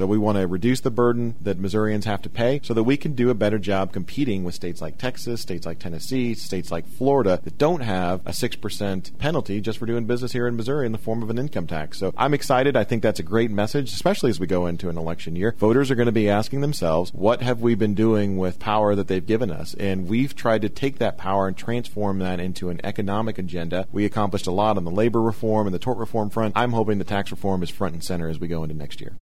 So we want to reduce the burden that Missourians have to pay so that we can do a better job competing with states like Texas, states like Tennessee, states like Florida that don't have a 6% penalty just for doing business here in Missouri in the form of an income tax. So I'm excited. I think that's a great message, especially as we go into an election year. Voters are going to be asking themselves, what have we been doing with power that they've given us? And we've tried to take that power and transform that into an economic agenda. We accomplished a lot on the labor reform and the tort reform front. I'm hoping the tax reform is front and center as we go into next year.